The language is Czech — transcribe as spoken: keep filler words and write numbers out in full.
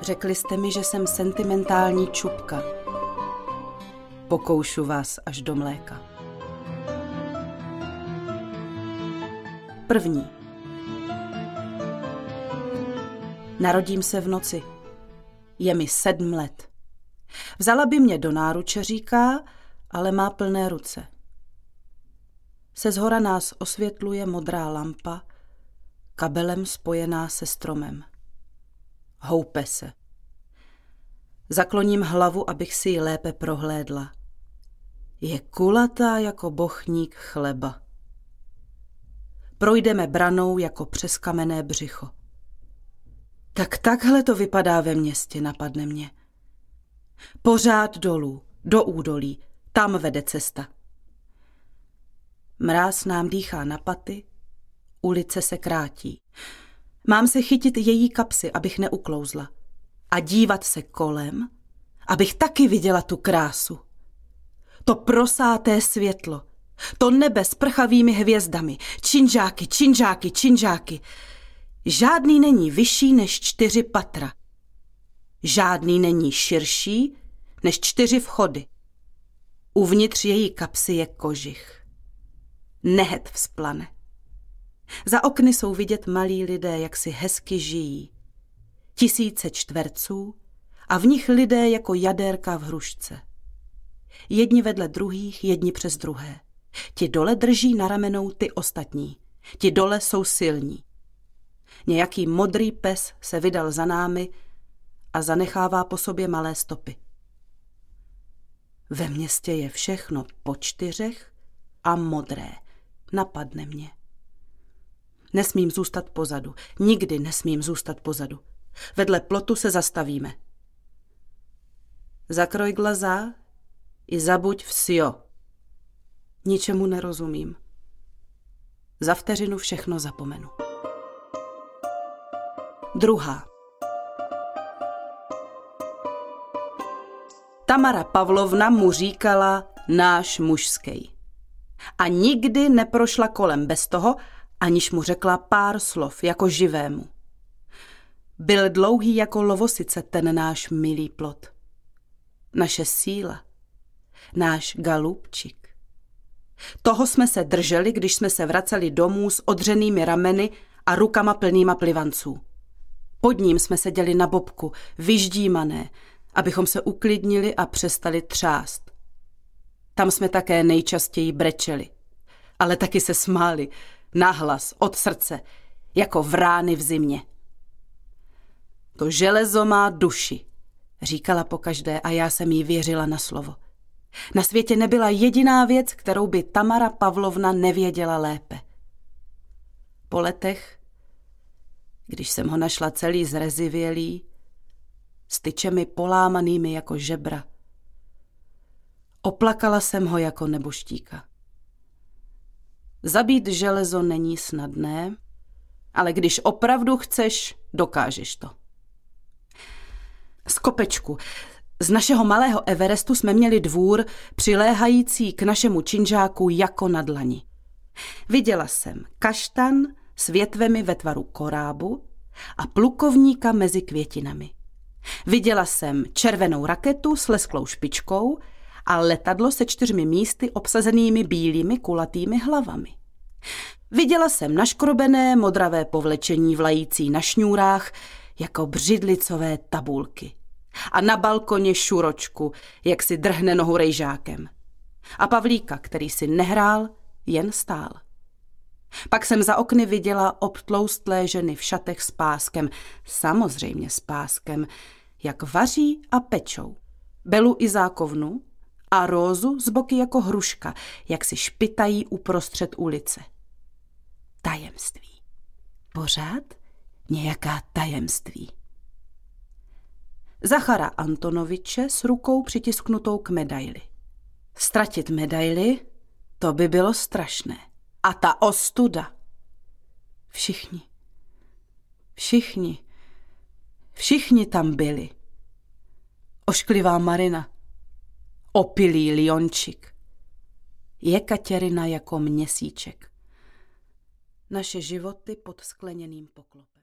Řekli jste mi, že jsem sentimentální čupka. Pokoušu vás až do mléka. První. Narodím se v noci. Je mi sedm let. Vzala by mě do náruče, říká, ale má plné ruce. Se zhora nás osvětluje modrá lampa, kabelem spojená se stromem. Houpe se. Zakloním hlavu, abych si ji lépe prohlédla. Je kulatá jako bochník chleba. Projdeme branou jako přes kamenné břicho. Tak takhle to vypadá ve městě, napadne mě. Pořád dolů, do údolí, tam vede cesta. Mráz nám dýchá na paty, ulice se krátí. Mám se chytit její kapsy, abych neuklouzla. A dívat se kolem, abych taky viděla tu krásu. To prosáté světlo, to nebe s prchavými hvězdami, činžáky, činžáky, činžáky. Žádný není vyšší než čtyři patra. Žádný není širší než čtyři vchody. Uvnitř její kapsy je kožich. Nehet vzplane. Za okny jsou vidět malí lidé, jak si hezky žijí. Tisíce čtverců a v nich lidé jako jadérka v hrušce. Jedni vedle druhých, jedni přes druhé. Ti dole drží na ramenou ty ostatní. Ti dole jsou silní. Nějaký modrý pes se vydal za námi a zanechává po sobě malé stopy. Ve městě je všechno po čtyřech a modré. Napadne mě. Nesmím zůstat pozadu. Nikdy nesmím zůstat pozadu. Vedle plotu se zastavíme. Zakroj glaza i zabuď vsio. Ničemu nerozumím. Za vteřinu všechno zapomenu. Druhá. Tamara Pavlovna mu říkala náš mužskej. A nikdy neprošla kolem bez toho, aniž mu řekla pár slov jako živému. Byl dlouhý jako lovosice ten náš milý plot. Naše síla. Náš galubčik. Toho jsme se drželi, když jsme se vraceli domů s odřenými rameny a rukama plnýma plivanců. Pod ním jsme seděli na bobku, vyždímané, abychom se uklidnili a přestali třást. Tam jsme také nejčastěji brečeli, ale taky se smáli, nahlas, od srdce, jako vrány v zimě. To železo má duši, říkala pokaždé a já jsem jí věřila na slovo. Na světě nebyla jediná věc, kterou by Tamara Pavlovna nevěděla lépe. Po letech, když jsem ho našla celý zrezivělý, s tyčemi polámanými jako žebra, oplakala jsem ho jako neboštíka. Zabít železo není snadné, ale když opravdu chceš, dokážeš to. Z kopečku, z našeho malého Everestu jsme měli dvůr přiléhající k našemu činžáku jako na dlani. Viděla jsem kaštan s větvemi ve tvaru korábu a plukovníka mezi květinami. Viděla jsem červenou raketu s lesklou špičkou a letadlo se čtyřmi místy obsazenými bílými kulatými hlavami. Viděla jsem naškrobené modravé povlečení vlající na šňůrách jako břidlicové tabulky. A na balkoně šuročku, jak si drhne nohu rejžákem. A Pavlíka, který si nehrál, jen stál. Pak jsem za okny viděla obtloustlé ženy v šatech s páskem, samozřejmě s páskem, jak vaří a pečou. Belu i zákovnu a Rózu z boky jako hruška, jak si špitají uprostřed ulice. Tajemství. Pořád nějaká tajemství. Zachara Antonoviče s rukou přitisknutou k medaili. Ztratit medaili, to by bylo strašné. A ta ostuda. Všichni. Všichni. Všichni tam byli. Ošklivá Marina. Opilý Liončik. Jekatěrina jako měsíček. Naše životy pod skleněným poklopem.